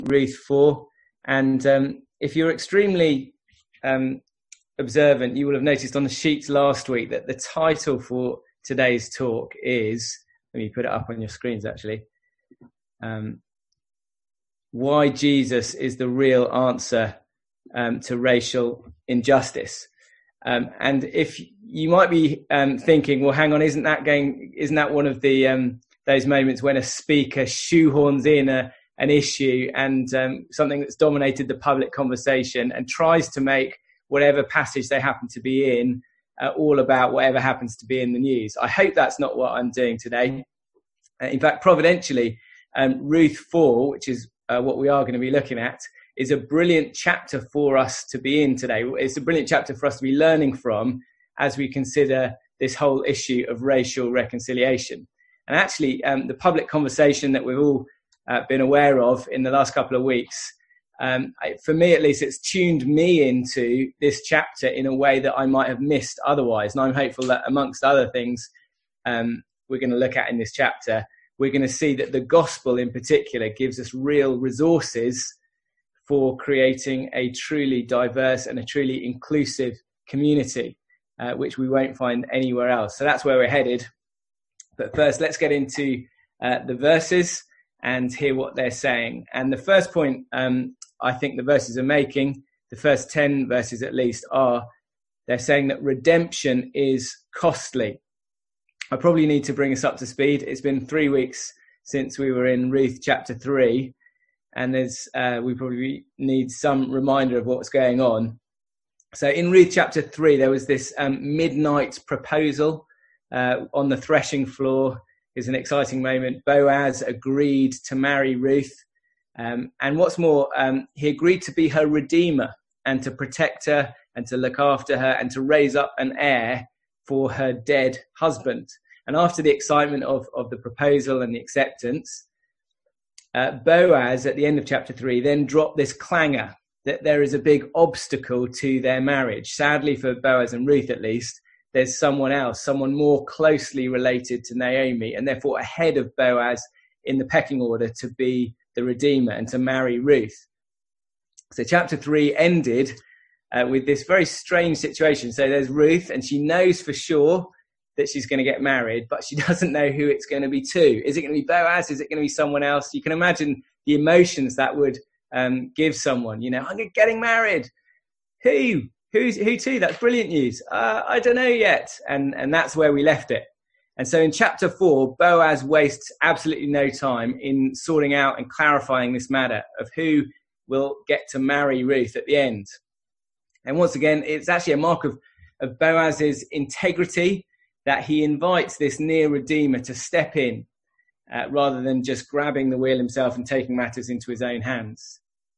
Ruth 4. And if you're extremely observant, you will have noticed on the sheets last week that the title for today's talk is, let me put it up on your screens actually, why Jesus is the real answer to racial injustice. And if you might be thinking, well, hang on, isn't that one of the those moments when a speaker shoehorns in an issue and something that's dominated the public conversation and tries to make whatever passage they happen to be in all about whatever happens to be in the news? I hope that's not what I'm doing today. In fact, providentially, Ruth 4, which is what we are going to be looking at, is a brilliant chapter for us to be in today. It's a brilliant chapter for us to be learning from as we consider this whole issue of racial reconciliation. And actually, the public conversation that we've all been aware of in the last couple of weeks, for me at least, it's tuned me into this chapter in a way that I might have missed otherwise. And I'm hopeful that amongst other things we're going to look at in this chapter, we're going to see that the gospel in particular gives us real resources for creating a truly diverse and a truly inclusive community, which we won't find anywhere else. So that's where we're headed. But first, let's get into the verses and hear what they're saying. And the first point I think the verses are making, the first 10 verses at least, are they're saying that redemption is costly. I probably need to bring us up to speed. It's been 3 weeks since we were in Ruth chapter 3. And we probably need some reminder of what's going on. So in Ruth chapter 3, there was this midnight proposal on the threshing floor. Is an exciting moment. Boaz agreed to marry Ruth. And what's more, he agreed to be her redeemer and to protect her and to look after her and to raise up an heir for her dead husband. And after the excitement of the proposal and the acceptance, Boaz, at the end of chapter 3, then dropped this clangor that there is a big obstacle to their marriage. Sadly for Boaz and Ruth, at least, there's someone else, someone more closely related to Naomi, and therefore ahead of Boaz in the pecking order to be the Redeemer and to marry Ruth. So chapter 3 ended with this very strange situation. So there's Ruth, and she knows for sure that she's going to get married, but she doesn't know who it's going to be to. Is it going to be Boaz? Is it going to be someone else? You can imagine the emotions that would give someone, I'm getting married. Who to? That's brilliant news. I don't know yet. And that's where we left it. And so in chapter 4, Boaz wastes absolutely no time in sorting out and clarifying this matter of who will get to marry Ruth at the end. And once again, it's actually a mark of Boaz's integrity that he invites this near redeemer to step in rather than just grabbing the wheel himself and taking matters into his own hands.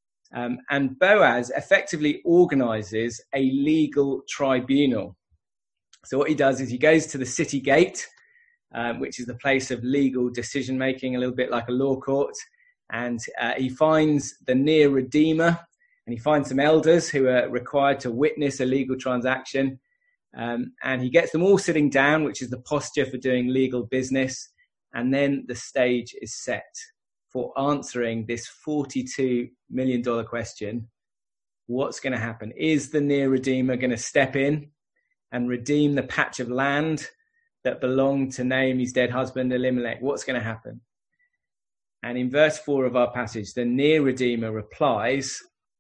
And Boaz effectively organizes a legal tribunal. So what he does is he goes to the city gate, which is the place of legal decision making, a little bit like a law court. And he finds the near redeemer, and he finds some elders who are required to witness a legal transaction. And he gets them all sitting down, which is the posture for doing legal business. And then the stage is set for answering this $42 million question. What's going to happen? Is the near redeemer going to step in and redeem the patch of land that belonged to Naomi's dead husband, Elimelech? What's going to happen? And in verse 4 of our passage, the near redeemer replies,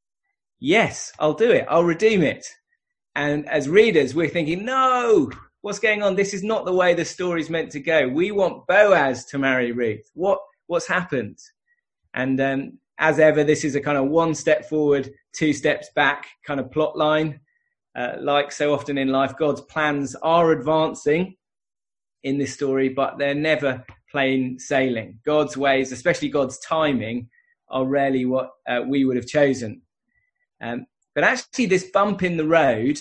yes, I'll do it. I'll redeem it. And as readers, we're thinking, no, what's going on? This is not the way the story's meant to go. We want Boaz to marry Ruth. What's happened? And as ever, this is a kind of 1 step forward, 2 steps back kind of plot line. Like so often in life, God's plans are advancing in this story, but they're never plain sailing. God's ways, especially God's timing, are rarely what we would have chosen. But actually, this bump in the road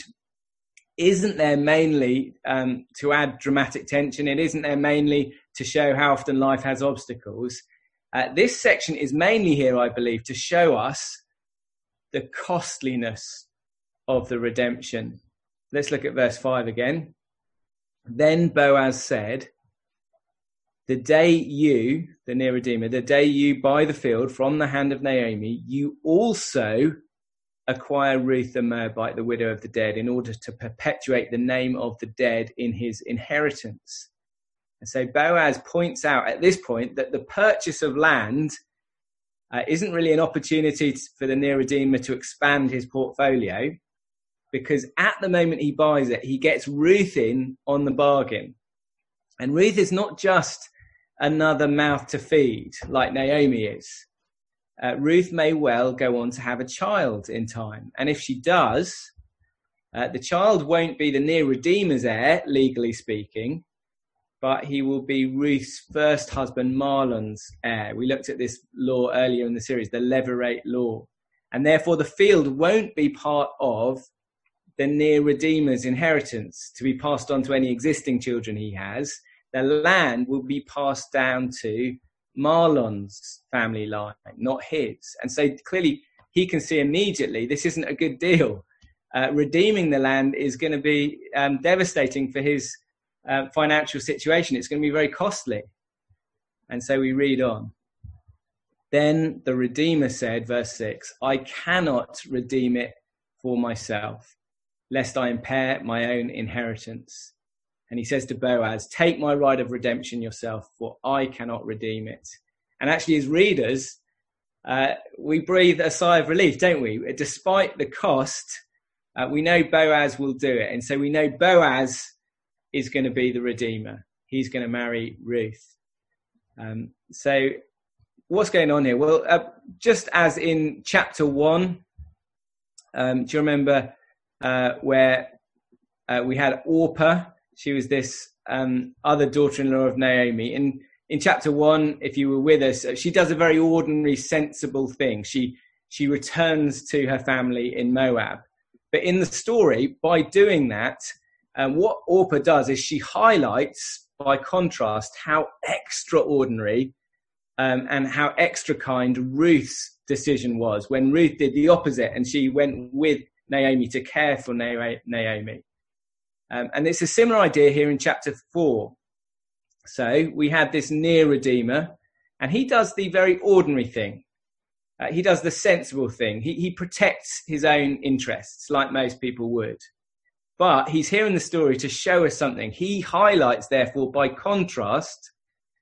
isn't there mainly to add dramatic tension. It isn't there mainly to show how often life has obstacles. This section is mainly here, I believe, to show us the costliness of the redemption. Let's look at verse 5 again. Then Boaz said, the day you, the near Redeemer, the day you buy the field from the hand of Naomi, you also acquire Ruth the Moabite, the widow of the dead, in order to perpetuate the name of the dead in his inheritance. And so Boaz points out at this point that the purchase of land isn't really an opportunity for the near Redeemer to expand his portfolio, because at the moment he buys it, he gets Ruth in on the bargain. And Ruth is not just another mouth to feed like Naomi is. Ruth may well go on to have a child in time. And if she does, the child won't be the near Redeemer's heir, legally speaking, but he will be Ruth's first husband, Mahlon's heir. We looked at this law earlier in the series, the Levirate law. And therefore the field won't be part of the near Redeemer's inheritance to be passed on to any existing children he has. The land will be passed down to Mahlon's family line, not his. And so clearly he can see immediately this isn't a good deal. Redeeming the land is going to be devastating for his financial situation. It's going to be very costly. And so we read on. Then the Redeemer said, verse 6, I cannot redeem it for myself, lest I impair my own inheritance. And he says to Boaz, take my right of redemption yourself, for I cannot redeem it. And actually, as readers, we breathe a sigh of relief, don't we? Despite the cost, we know Boaz will do it. And so we know Boaz is going to be the Redeemer. He's going to marry Ruth. So what's going on here? Well, just as in chapter 1, do you remember where we had Orpah? She was this other daughter-in-law of Naomi. In chapter 1, if you were with us, she does a very ordinary, sensible thing. She returns to her family in Moab. But in the story, by doing that, what Orpah does is she highlights, by contrast, how extraordinary and how extra kind Ruth's decision was when Ruth did the opposite and she went with Naomi to care for Naomi. And it's a similar idea here in chapter 4. So we had this near Redeemer, and he does the very ordinary thing. He does the sensible thing. He protects his own interests, like most people would. But he's here in the story to show us something. He highlights, therefore, by contrast,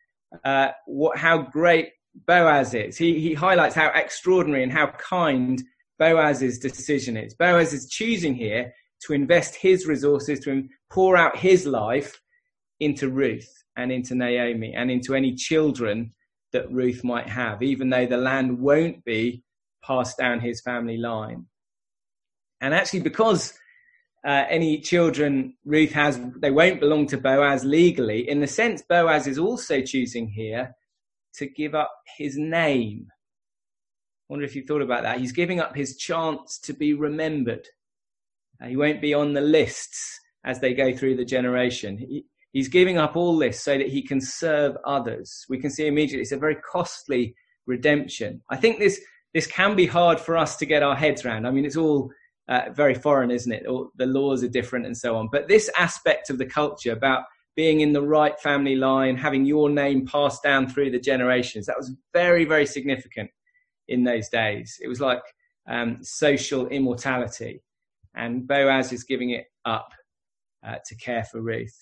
how great Boaz is. He highlights how extraordinary and how kind Boaz's decision is. Boaz is choosing here to invest his resources, to pour out his life into Ruth and into Naomi and into any children that Ruth might have, even though the land won't be passed down his family line. And actually, because any children Ruth has, they won't belong to Boaz legally, in a sense, Boaz is also choosing here to give up his name. I wonder if you've thought about that. He's giving up his chance to be remembered. He won't be on the lists as they go through the generation. He's giving up all this so that he can serve others. We can see immediately it's a very costly redemption. I think this can be hard for us to get our heads around. I mean, it's all very foreign, isn't it? All, the laws are different and so on. But this aspect of the culture about being in the right family line, having your name passed down through the generations, that was very, very significant in those days. It was like social immortality. And Boaz is giving it up to care for Ruth.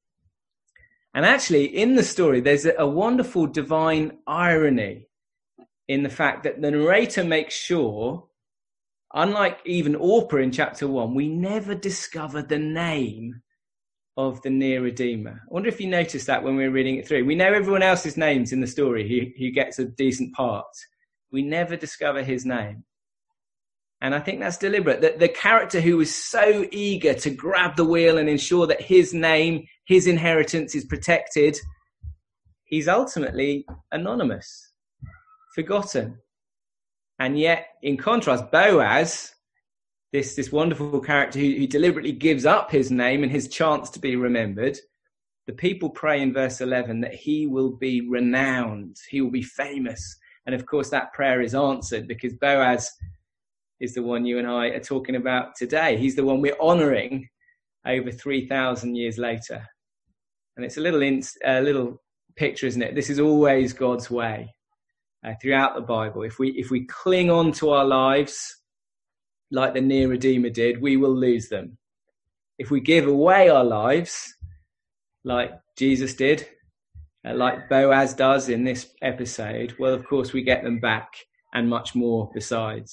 And actually, in the story, there's a wonderful divine irony in the fact that the narrator makes sure, unlike even Orpah in chapter 1, we never discover the name of the near Redeemer. I wonder if you noticed that when we were reading it through. We know everyone else's names in the story who gets a decent part. We never discover his name. And I think that's deliberate. The character who was so eager to grab the wheel and ensure that his name, his inheritance is protected, he's ultimately anonymous, forgotten. And yet, in contrast, Boaz, this wonderful character who deliberately gives up his name and his chance to be remembered, the people pray in verse 11 that he will be renowned, he will be famous. And of course, that prayer is answered because Boaz is the one you and I are talking about today. He's the one we're honouring over 3,000 years later. And it's a little picture, isn't it? This is always God's way throughout the Bible. If we cling on to our lives like the near Redeemer did, we will lose them. If we give away our lives like Jesus did, like Boaz does in this episode, well, of course, we get them back and much more besides.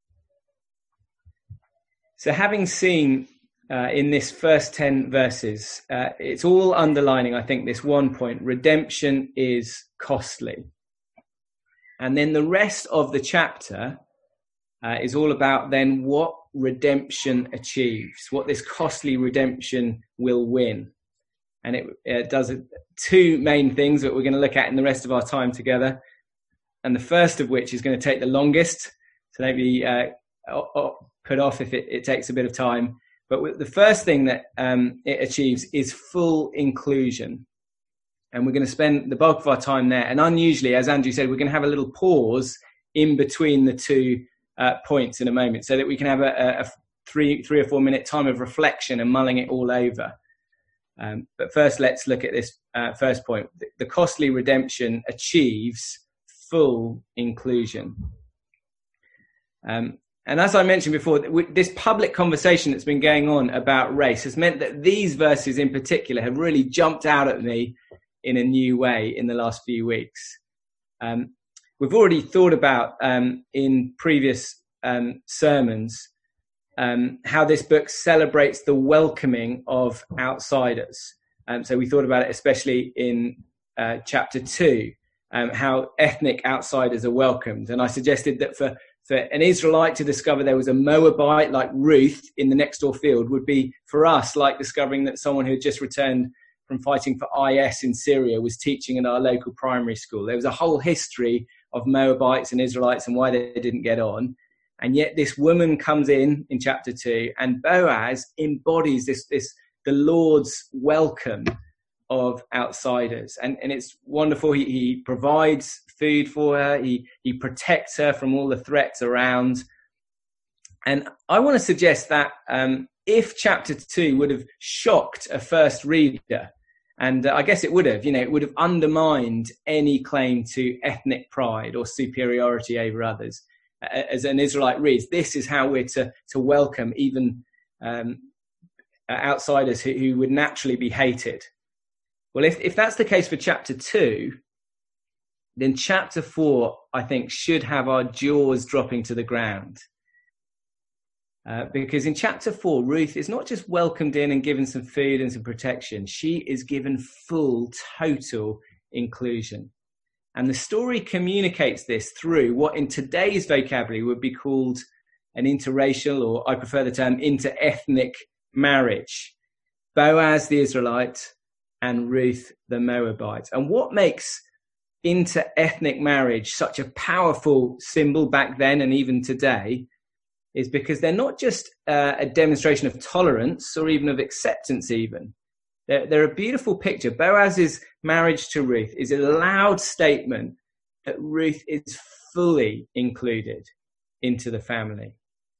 So having seen in this first 10 verses, it's all underlining, I think, this one point: redemption is costly. And then the rest of the chapter is all about then what redemption achieves, what this costly redemption will win. And it does two main things that we're going to look at in the rest of our time together. And the first of which is going to take the longest, so maybe put off if it takes a bit of time. But the first thing that it achieves is full inclusion. And we're going to spend the bulk of our time there. And unusually, as Andrew said, we're going to have a little pause in between the two points in a moment, so that we can have a 3 or 4 minute time of reflection and mulling it all over. But first, let's look at this first point. The costly redemption achieves full inclusion. And as I mentioned before, this public conversation that's been going on about race has meant that these verses in particular have really jumped out at me in a new way in the last few weeks. We've already thought about in previous sermons how this book celebrates the welcoming of outsiders. So we thought about it especially in chapter 2, how ethnic outsiders are welcomed. And I suggested that for an Israelite to discover there was a Moabite like Ruth in the next door field would be for us like discovering that someone who had just returned from fighting for IS in Syria was teaching in our local primary school. There was a whole history of Moabites and Israelites and why they didn't get on. And yet this woman comes in chapter 2, and Boaz embodies the Lord's welcome of outsiders. And it's wonderful. He provides food for her. He protects her from all the threats around. And I want to suggest that if chapter 2 would have shocked a first reader, and I guess it would have, it would have undermined any claim to ethnic pride or superiority over others. As an Israelite reads, this is how we're to welcome even outsiders who would naturally be hated. Well, if that's the case for chapter 2, then chapter 4, I think, should have our jaws dropping to the ground. Because in chapter 4, Ruth is not just welcomed in and given some food and some protection. She is given full, total inclusion. And the story communicates this through what in today's vocabulary would be called an interracial, or I prefer the term inter-ethnic marriage. Boaz the Israelite and Ruth the Moabite. And what makes inter-ethnic marriage such a powerful symbol back then and even today is because they're not just a demonstration of tolerance or even of acceptance even. They're a beautiful picture. Boaz's marriage to Ruth is a loud statement that Ruth is fully included into the family.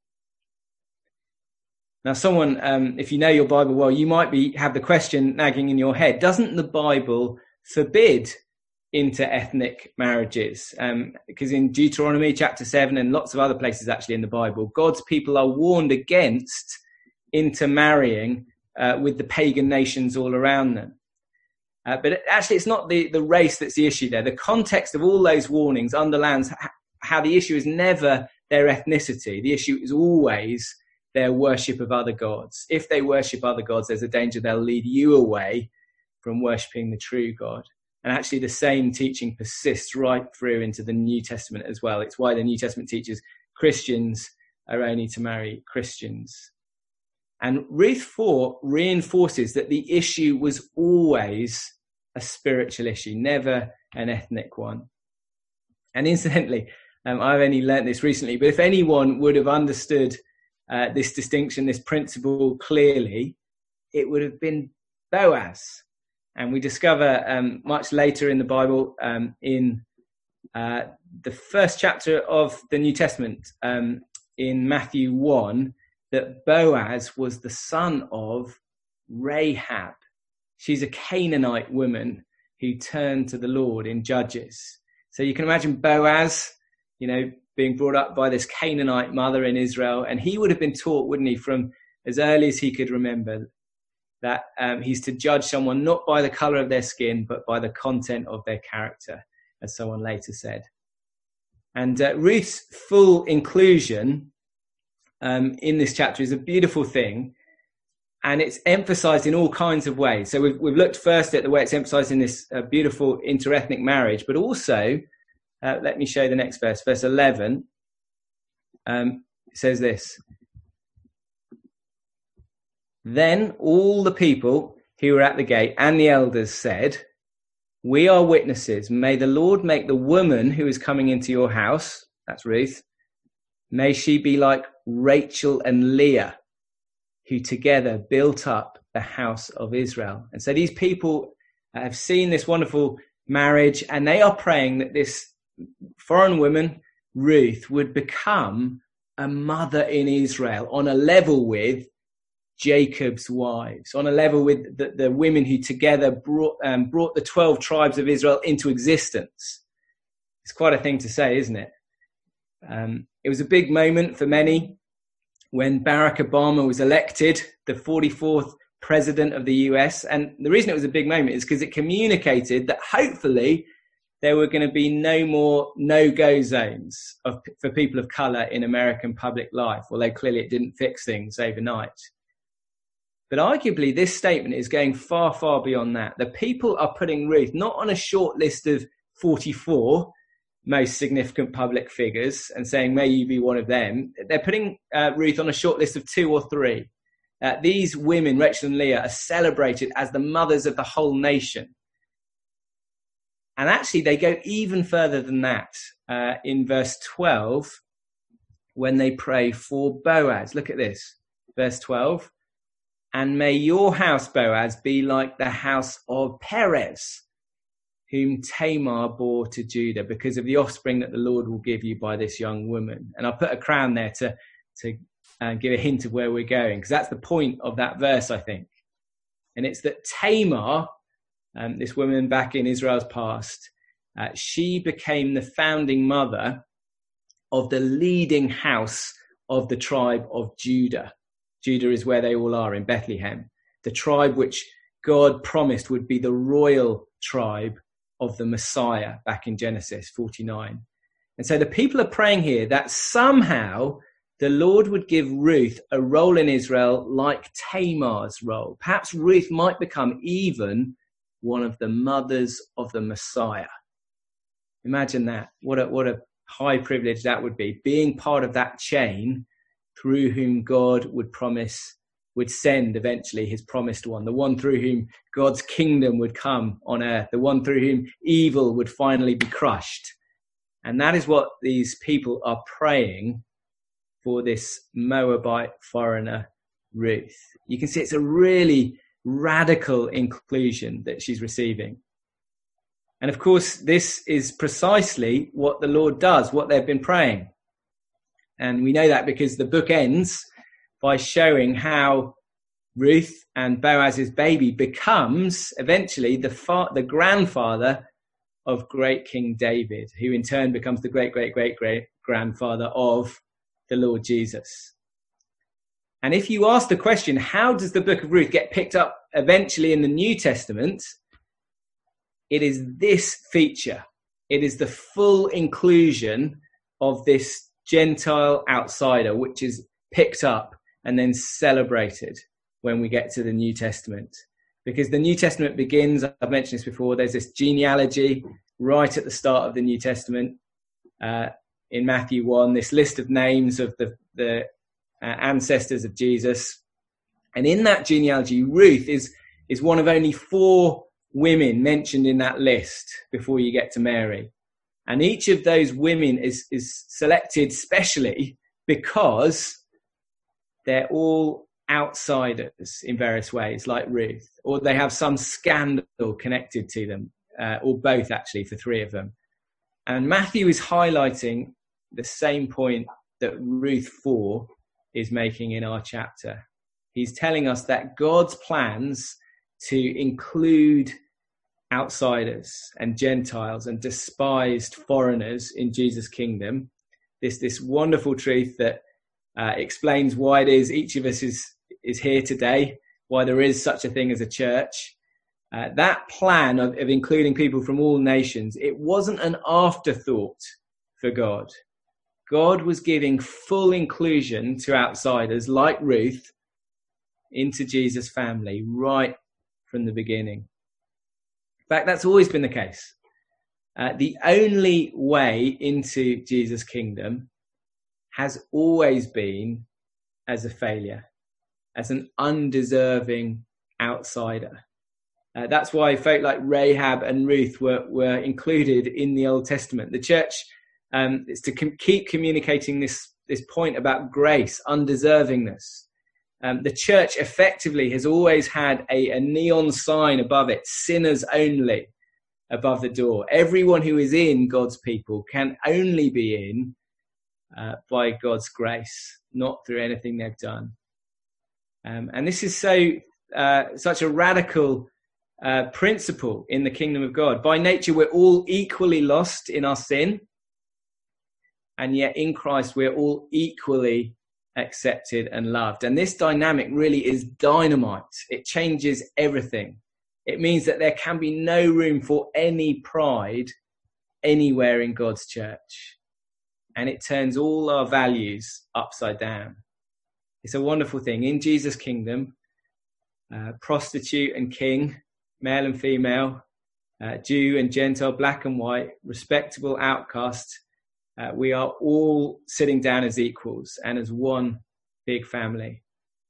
Now, someone, if you know your Bible well, you might have the question nagging in your head: doesn't the Bible forbid inter-ethnic marriages? Because in Deuteronomy chapter 7 and lots of other places actually in the Bible, God's people are warned against intermarrying with the pagan nations all around them. But actually, it's not the race that's the issue there. The context of all those warnings underlines how the issue is never their ethnicity. The issue is always their worship of other gods. If they worship other gods, there's a danger they'll lead you away from worshipping the true God. And actually, the same teaching persists right through into the New Testament as well. It's why the New Testament teaches Christians are only to marry Christians. And Ruth 4 reinforces that the issue was always a spiritual issue, never an ethnic one. And incidentally, I've only learnt this recently, but if anyone would have understood this distinction, this principle clearly, it would have been Boaz. And we discover much later in the Bible, in the first chapter of the New Testament, in Matthew 1, that Boaz was the son of Rahab. She's a Canaanite woman who turned to the Lord in Judges. So you can imagine Boaz, being brought up by this Canaanite mother in Israel, and he would have been taught, wouldn't he, from as early as he could remember, that he's to judge someone not by the colour of their skin, but by the content of their character, as someone later said. And Ruth's full inclusion in this chapter is a beautiful thing, and it's emphasised in all kinds of ways. So we've looked first at the way it's emphasised in this beautiful interethnic marriage, but also, let me show you the next verse, verse 11. It says this: Then all the people who were at the gate and the elders said, "We are witnesses. May the Lord make the woman who is coming into your house," that's Ruth, "may she be like Rachel and Leah, who together built up the house of Israel." And so these people have seen this wonderful marriage, and they are praying that this foreign woman, Ruth, would become a mother in Israel on a level with Jacob's wives, on a level with the women who together brought the 12 tribes of Israel into existence. It's quite a thing to say, isn't it? It was a big moment for many when Barack Obama was elected, the 44th president of the US. And the reason it was a big moment is because it communicated that hopefully there were going to be no more no-go zones for people of colour in American public life, although clearly it didn't fix things overnight. But arguably, this statement is going far, far beyond that. The people are putting Ruth not on a short list of 44 most significant public figures and saying, may you be one of them. They're putting Ruth on a short list of 2 or 3. These women, Rachel and Leah, are celebrated as the mothers of the whole nation. And actually, they go even further than that in verse 12 when they pray for Boaz. Look at this, verse 12. And may your house, Boaz, be like the house of Perez, whom Tamar bore to Judah, because of the offspring that the Lord will give you by this young woman. And I'll put a crown there to give a hint of where we're going, because that's the point of that verse, I think. And it's that Tamar, this woman back in Israel's past, she became the founding mother of the leading house of the tribe of Judah. Judah is where they all are, in Bethlehem, the tribe which God promised would be the royal tribe of the Messiah back in Genesis 49. And so the people are praying here that somehow the Lord would give Ruth a role in Israel like Tamar's role. Perhaps Ruth might become even one of the mothers of the Messiah. Imagine that. What a high privilege that would be, being part of that chain through whom God would send eventually his promised one, the one through whom God's kingdom would come on earth, the one through whom evil would finally be crushed. And that is what these people are praying for this Moabite foreigner, Ruth. You can see it's a really radical inclusion that she's receiving. And of course, this is precisely what the Lord does, what they've been praying. And we know that because the book ends by showing how Ruth and Boaz's baby becomes eventually the grandfather of great King David, who in turn becomes the great-great-great-great-grandfather of the Lord Jesus. And if you ask the question, how does the book of Ruth get picked up eventually in the New Testament? It is this feature. It is the full inclusion of this Gentile outsider, which is picked up and then celebrated when we get to the New Testament. Because the New Testament begins, I've mentioned this before, there's this genealogy right at the start of the New Testament. In Matthew 1, this list of names of the ancestors of Jesus. And in that genealogy, Ruth is one of only 4 women mentioned in that list before you get to Mary. And each of those women is selected specially because they're all outsiders in various ways, like Ruth, or they have some scandal connected to them, or both actually for 3 of them. And Matthew is highlighting the same point that Ruth 4 is making in our chapter. He's telling us that God's plans to include outsiders and Gentiles and despised foreigners in Jesus' kingdom. This wonderful truth that explains why it is each of us is here today, why there is such a thing as a church. That plan of including people from all nations, it wasn't an afterthought for God. God was giving full inclusion to outsiders like Ruth into Jesus' family right from the beginning. In fact, that's always been the case. The only way into Jesus' kingdom has always been as a failure, as an undeserving outsider. That's why folk like Rahab and Ruth were included in the Old Testament. The church is to keep communicating this point about grace, undeservingness. The church effectively has always had a neon sign above it, sinners only, above the door. Everyone who is in God's people can only be in by God's grace, not through anything they've done. And this is such a radical principle in the kingdom of God. By nature, we're all equally lost in our sin, and yet in Christ, we're all equally accepted and loved. And this dynamic really is dynamite. It changes everything. It means that there can be no room for any pride anywhere in God's church. And it turns all our values upside down. It's a wonderful thing. In Jesus' kingdom, prostitute and king, male and female, Jew and Gentile, black and white, respectable, outcast, we are all sitting down as equals and as one big family.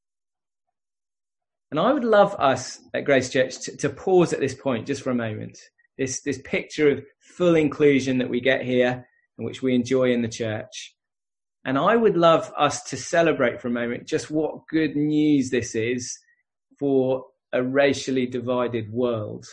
And I would love us at Grace Church to pause at this point just for a moment. This picture of full inclusion that we get here and which we enjoy in the church. And I would love us to celebrate for a moment just what good news this is for a racially divided world.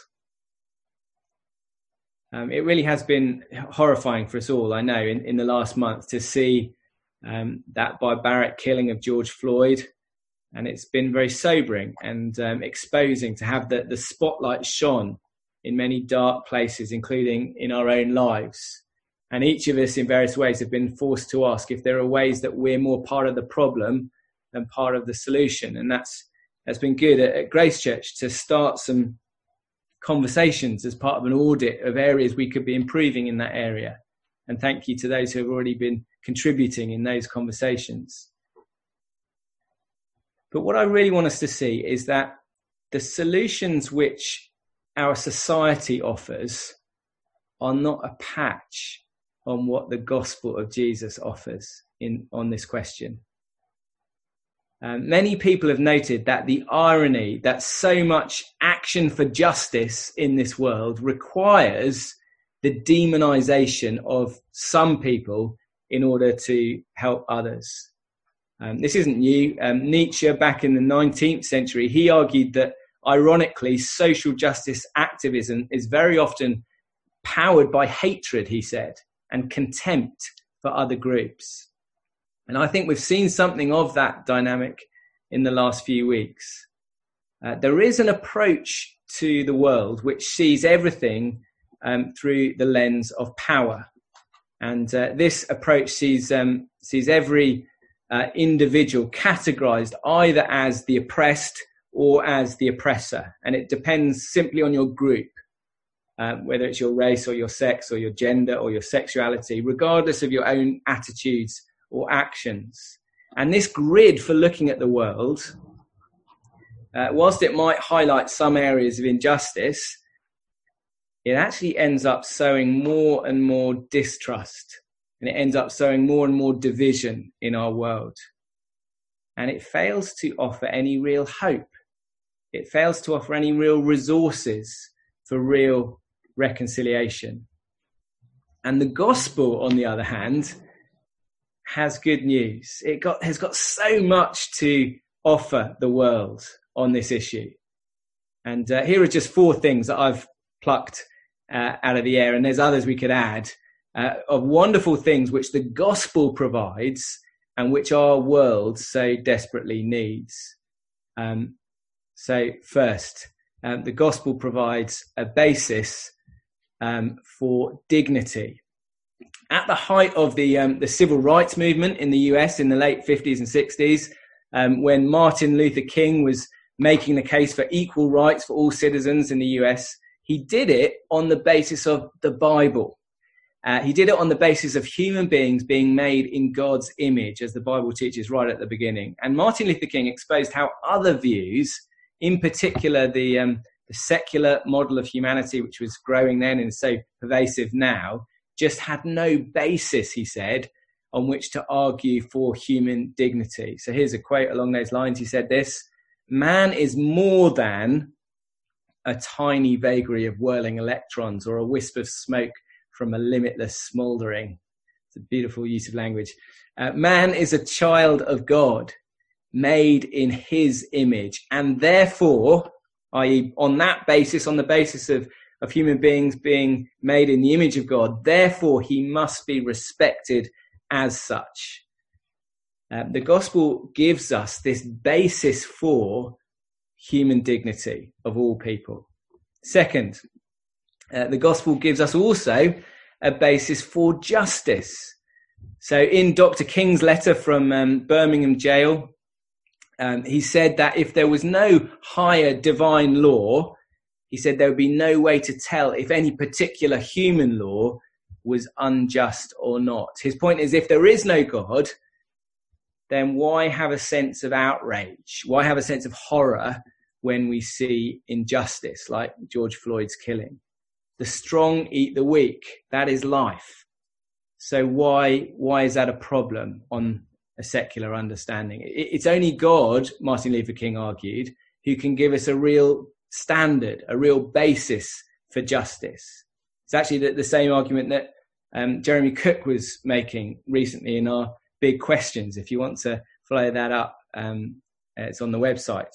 It really has been horrifying for us all, I know, in the last month to see that barbaric killing of George Floyd. And it's been very sobering and exposing to have the spotlight shone in many dark places, including in our own lives. And each of us in various ways have been forced to ask if there are ways that we're more part of the problem than part of the solution. And that's been good at Grace Church to start some conversations as part of an audit of areas we could be improving in that area. And thank you to those who have already been contributing in those conversations. But what I really want us to see is that the solutions which our society offers are not a patch on what the gospel of Jesus offers on this question. Many people have noted that the irony that so much action for justice in this world requires the demonization of some people in order to help others. This isn't new. Nietzsche, back in the 19th century, he argued that, ironically, social justice activism is very often powered by hatred, he said, and contempt for other groups. And I think we've seen something of that dynamic in the last few weeks. There is an approach to the world which sees everything through the lens of power. And this approach sees every individual categorized either as the oppressed or as the oppressor. And it depends simply on your group, whether it's your race or your sex or your gender or your sexuality, regardless of your own attitudes or actions. And this grid for looking at the world, whilst it might highlight some areas of injustice, it actually ends up sowing more and more distrust, and it ends up sowing more and more division in our world. And it fails to offer any real hope. It fails to offer any real resources for real reconciliation. And the gospel, on the other hand, has good news. It has got so much to offer the world on this issue. And here are just 4 things that I've plucked out of the air, and there's others we could add, of wonderful things which the gospel provides and which our world so desperately needs. So first, the gospel provides a basis for dignity. At the height of the civil rights movement in the US in the late 50s and 60s, when Martin Luther King was making the case for equal rights for all citizens in the US, he did it on the basis of the Bible. He did it on the basis of human beings being made in God's image, as the Bible teaches right at the beginning. And Martin Luther King exposed how other views, in particular the secular model of humanity, which was growing then and is so pervasive now, just had no basis, he said, on which to argue for human dignity. So here's a quote along those lines. He said this: "Man is more than a tiny vagary of whirling electrons or a wisp of smoke from a limitless smouldering." It's a beautiful use of language. Man is a child of God, made in his image, and therefore, i.e. on that basis, on the basis of human beings being made in the image of God, therefore he must be respected as such. The gospel gives us this basis for human dignity of all people. Second, the gospel gives us also a basis for justice. So in Dr. King's letter from Birmingham jail, he said that if there was no higher divine law, he said there would be no way to tell if any particular human law was unjust or not. His point is, if there is no God, then why have a sense of outrage? Why have a sense of horror when we see injustice like George Floyd's killing? The strong eat the weak. That is life. So why is that a problem on a secular understanding? It's only God, Martin Luther King argued, who can give us a real standard, a real basis for justice. It's actually the same argument that Jeremy Cook was making recently in our Big Questions. If you want to follow that up, it's on the website.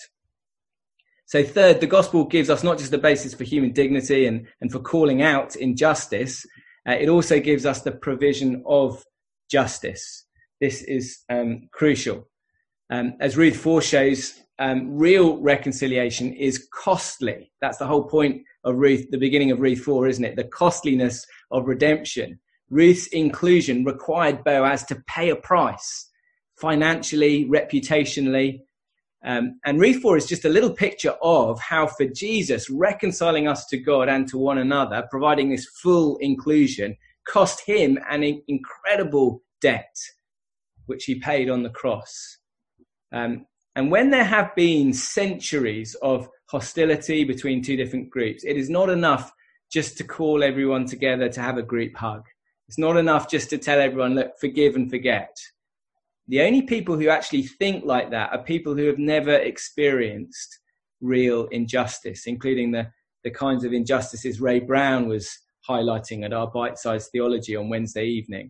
So third, the gospel gives us not just the basis for human dignity and for calling out injustice, it also gives us the provision of justice. This is crucial. As Ruth 4 shows, real reconciliation is costly. That's the whole point of Ruth, the beginning of Ruth 4, isn't it? The costliness of redemption. Ruth's inclusion required Boaz to pay a price, financially, reputationally. And Ruth 4 is just a little picture of how for Jesus, reconciling us to God and to one another, providing this full inclusion, cost him an incredible debt, which he paid on the cross. And when there have been centuries of hostility between two different groups, it is not enough just to call everyone together to have a group hug. It's not enough just to tell everyone, look, forgive and forget. The only people who actually think like that are people who have never experienced real injustice, including the kinds of injustices Ray Brown was highlighting at our Bite-Sized Theology on Wednesday evening.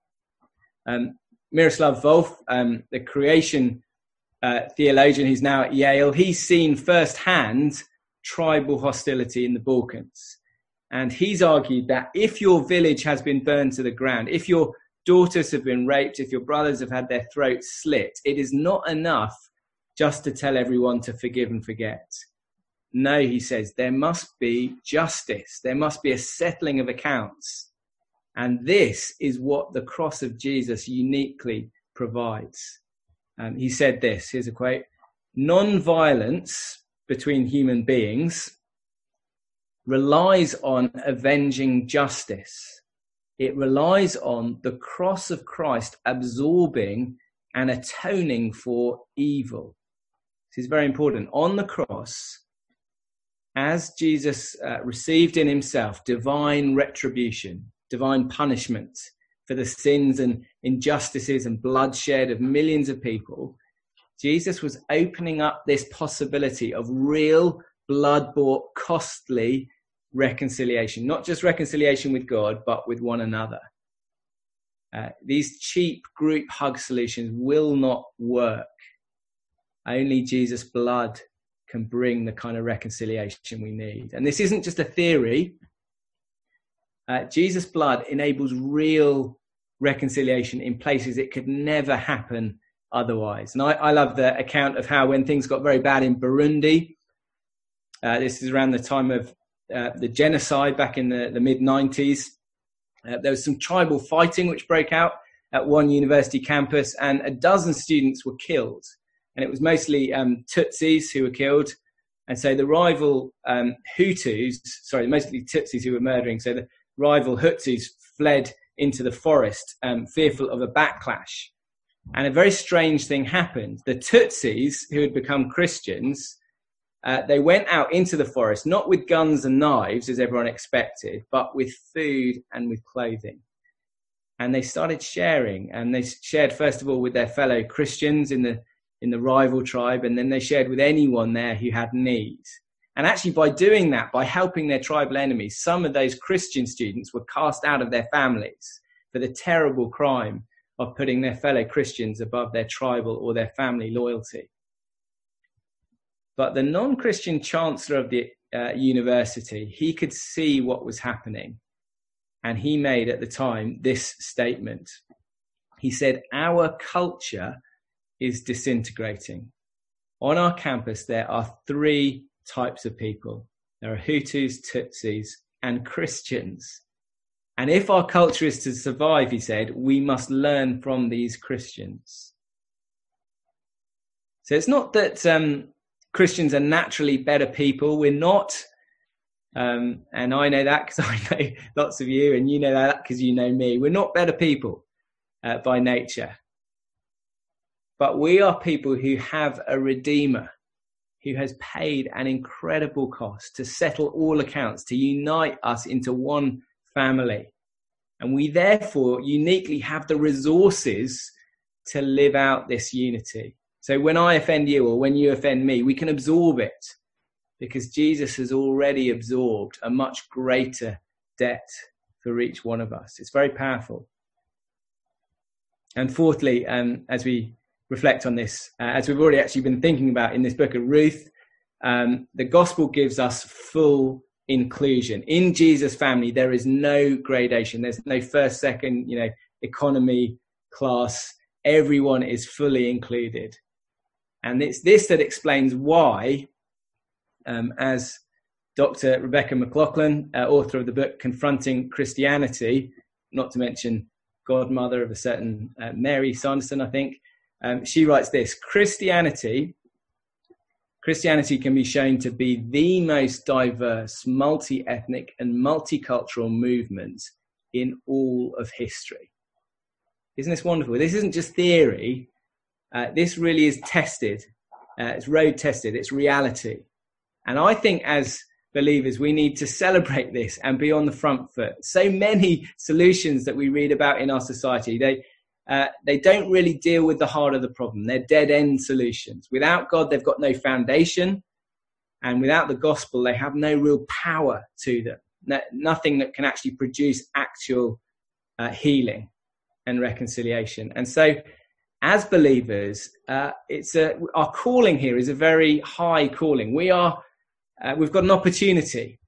Miroslav Volf, the creation theologian who's now at Yale, he's seen firsthand tribal hostility in the Balkans. And he's argued that if your village has been burned to the ground, if your daughters have been raped, if your brothers have had their throats slit, it is not enough just to tell everyone to forgive and forget. No, he says, there must be justice. There must be a settling of accounts. And this is what the cross of Jesus uniquely provides. He said this, here's a quote: "Non-violence between human beings relies on avenging justice. It relies on the cross of Christ absorbing and atoning for evil." This is very important. On the cross, as Jesus received in himself divine retribution, divine punishment for the sins and injustices and bloodshed of millions of people, Jesus was opening up this possibility of real blood-bought, costly reconciliation, not just reconciliation with God, but with one another. These cheap group hug solutions will not work. Only Jesus' blood can bring the kind of reconciliation we need. And this isn't just a theory. Jesus' blood enables real reconciliation in places it could never happen otherwise. And I love the account of how when things got very bad in Burundi, This is around the time of the genocide back in the mid-90s. There was some tribal fighting which broke out at one university campus, and a dozen students were killed. And it was mostly Tutsis who were killed. And so the rival mostly Tutsis who were murdering. So the rival Hutsis fled into the forest, fearful of a backlash. And a very strange thing happened. The Tutsis, who had become Christians, they went out into the forest, not with guns and knives, as everyone expected, but with food and with clothing. And they started sharing. And they shared, first of all, with their fellow Christians in the rival tribe, and then they shared with anyone there who had need. And actually, by doing that, by helping their tribal enemies, some of those Christian students were cast out of their families for the terrible crime of putting their fellow Christians above their tribal or their family loyalty. But the non-Christian chancellor of the university, he could see what was happening. And he made at the time this statement. He said, "Our culture is disintegrating. On our campus, there are 3 types of people. There are Hutus, Tutsis, and Christians. And if our culture is to survive," he said, "we must learn from these Christians." So it's not that Christians are naturally better people. We're not. And I know that because I know lots of you, and you know that because you know me. We're not better people by nature. But we are people who have a Redeemer who has paid an incredible cost to settle all accounts, to unite us into one family. And we therefore uniquely have the resources to live out this unity. So when I offend you or when you offend me, we can absorb it because Jesus has already absorbed a much greater debt for each one of us. It's very powerful. And fourthly, as we reflect on this, as we've already actually been thinking about in this book of Ruth, the gospel gives us full inclusion. In Jesus' family, there is no gradation. There's no first, second, economy, class. Everyone is fully included. And it's this that explains why, as Dr. Rebecca McLaughlin, author of the book Confronting Christianity, not to mention godmother of a certain Mary Sanderson, I think, she writes this: Christianity can be shown to be the most diverse, multi-ethnic and multicultural movement in all of history. Isn't this wonderful? This isn't just theory. This really is tested. It's road tested. It's reality. And I think as believers, we need to celebrate this and be on the front foot. So many solutions that we read about in our society, they don't really deal with the heart of the problem. They're dead-end solutions. Without God, they've got no foundation. And without the gospel, they have no real power to them. Nothing that can actually produce actual healing and reconciliation. And so as believers, our calling here is a very high calling. We've got an opportunity.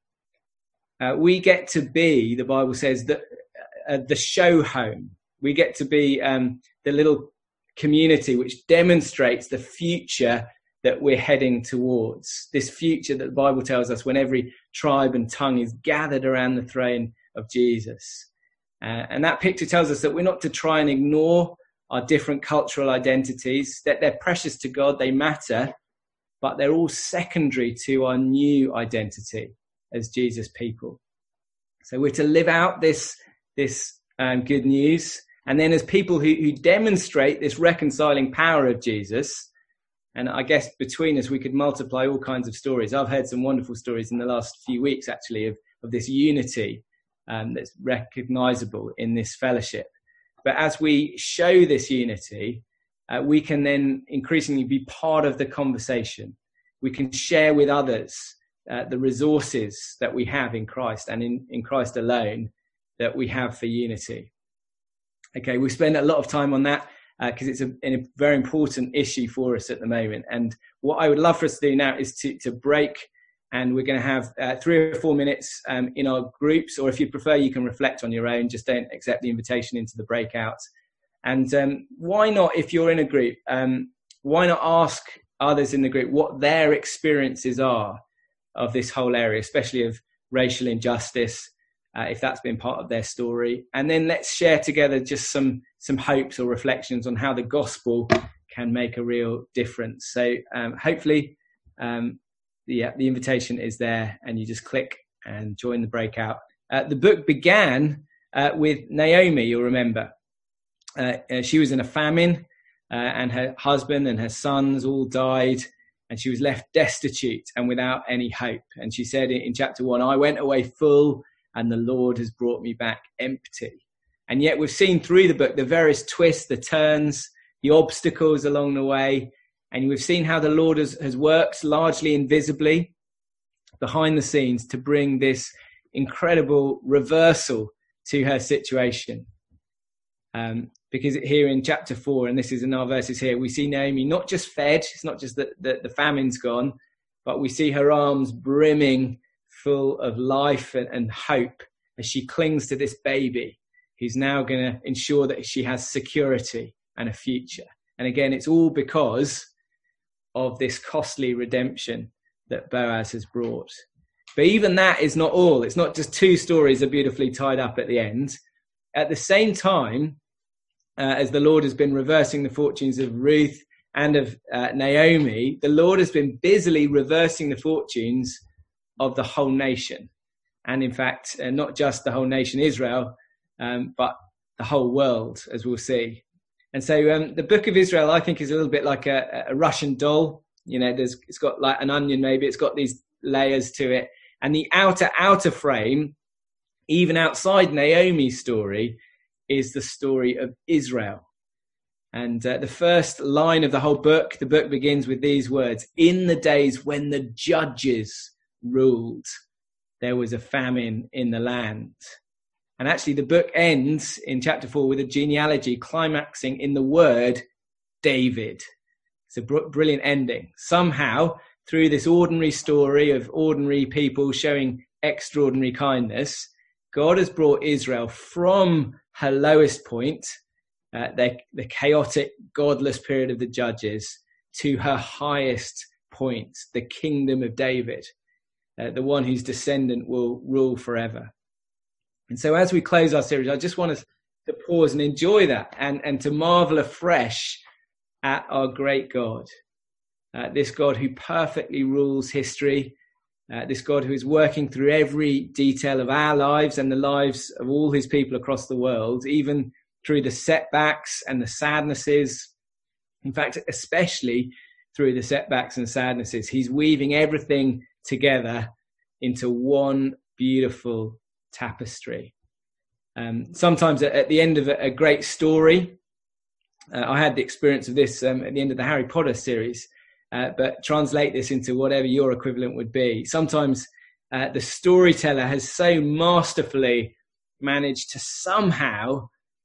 We get to be, the Bible says, the show home. We get to be the little community which demonstrates the future that we're heading towards. This future that the Bible tells us when every tribe and tongue is gathered around the throne of Jesus. And that picture tells us that we're not to try and ignore our different cultural identities, that they're precious to God, they matter, but they're all secondary to our new identity as Jesus people. So we're to live out this good news. And then as people who demonstrate this reconciling power of Jesus, and I guess between us, we could multiply all kinds of stories. I've heard some wonderful stories in the last few weeks, actually, of this unity that's recognizable in this fellowship. But as we show this unity, we can then increasingly be part of the conversation. We can share with others the resources that we have in Christ and in Christ alone that we have for unity. Okay, we spend a lot of time on that because it's a very important issue for us at the moment. And what I would love for us to do now is to break, and we're going to have 3 or 4 minutes in our groups, or if you prefer, you can reflect on your own. Just don't accept the invitation into the breakouts. And why not, if you're in a group, why not ask others in the group what their experiences are of this whole area, especially of racial injustice, if that's been part of their story. And then let's share together just some hopes or reflections on how the gospel can make a real difference. So hopefully the invitation is there, and you just click and join the breakout. The book began with Naomi, you'll remember. She was in a famine, and her husband and her sons all died, and she was left destitute and without any hope. And she said in chapter 1, I went away full, and the Lord has brought me back empty. And yet we've seen through the book the various twists, the turns, the obstacles along the way. And we've seen how the Lord has worked largely invisibly behind the scenes to bring this incredible reversal to her situation. Because here in chapter 4, and this is in our verses here, we see Naomi not just fed, it's not just that the famine's gone, but we see her arms brimming full of life and hope as she clings to this baby who's now going to ensure that she has security and a future. And again, it's all because of this costly redemption that Boaz has brought. But even that is not all. It's not just two stories are beautifully tied up at the end. At the same time, as the Lord has been reversing the fortunes of Ruth and of Naomi, the Lord has been busily reversing the fortunes of the whole nation. And in fact, not just the whole nation Israel, but the whole world, as we'll see. And so the book of Israel, I think, is a little bit like a Russian doll. You know, it's got like an onion, maybe. It's got these layers to it. And the outer frame, even outside Naomi's story, is the story of Israel. And the first line of the whole book, the book begins with these words: in the days when the judges ruled, there was a famine in the land. And actually the book ends in chapter 4 with a genealogy climaxing in the word David. It's a brilliant ending. Somehow, through this ordinary story of ordinary people showing extraordinary kindness, God has brought Israel from her lowest point, the chaotic, godless period of the judges, to her highest point, the kingdom of David, the one whose descendant will rule forever. And so as we close our series, I just want us to pause and enjoy that and to marvel afresh at our great God, this God who perfectly rules history, this God who is working through every detail of our lives and the lives of all his people across the world, even through the setbacks and the sadnesses. In fact, especially through the setbacks and sadnesses, he's weaving everything together into one beautiful tapestry. Sometimes at the end of a great story, I had the experience of this at the end of the Harry Potter series, but translate this into whatever your equivalent would be. Sometimes the storyteller has so masterfully managed to somehow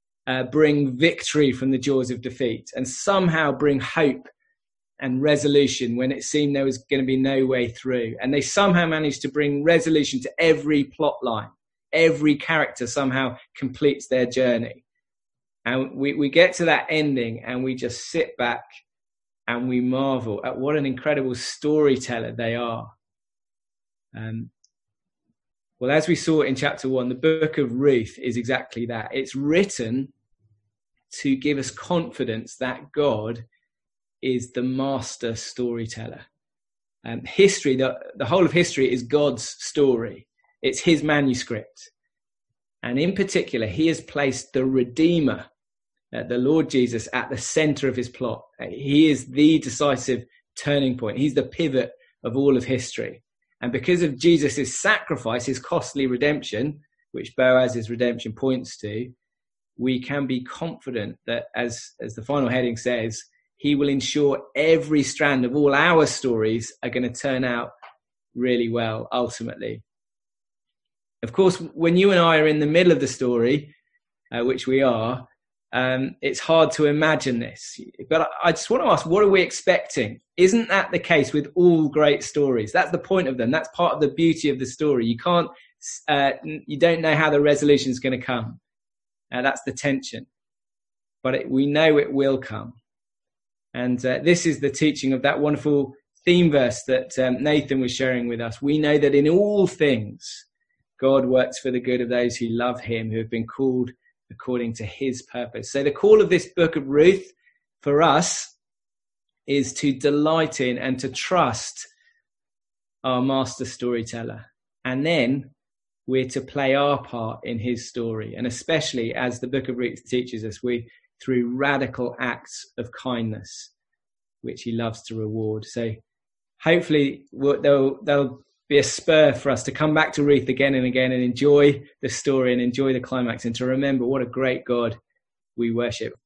bring victory from the jaws of defeat and somehow bring hope and resolution when it seemed there was going to be no way through. And they somehow managed to bring resolution to every plot line. Every character somehow completes their journey. And we get to that ending and we just sit back and we marvel at what an incredible storyteller they are. Well, as we saw in chapter 1, the book of Ruth is exactly that. It's written to give us confidence that God is the master storyteller. History, the whole of history is God's story. It's his manuscript. And in particular, he has placed the Redeemer, the Lord Jesus, at the center of his plot. He is the decisive turning point. He's the pivot of all of history. And because of Jesus' sacrifice, his costly redemption, which Boaz's redemption points to, we can be confident that, as the final heading says, he will ensure every strand of all our stories are going to turn out really well, ultimately. Of course, when you and I are in the middle of the story, which we are, it's hard to imagine this. But I just want to ask, what are we expecting? Isn't that the case with all great stories? That's the point of them. That's part of the beauty of the story. You don't know how the resolution is going to come. That's the tension. But we know it will come. And this is the teaching of that wonderful theme verse that Nathan was sharing with us, we know that in all things, God works for the good of those who love him, who have been called according to his purpose. So the call of this book of Ruth for us is to delight in and to trust our master storyteller. And then we're to play our part in his story. And especially, as the book of Ruth teaches us, through radical acts of kindness, which he loves to reward. So hopefully there'll be a spur for us to come back to Ruth again and again and enjoy the story and enjoy the climax, and to remember what a great God we worship.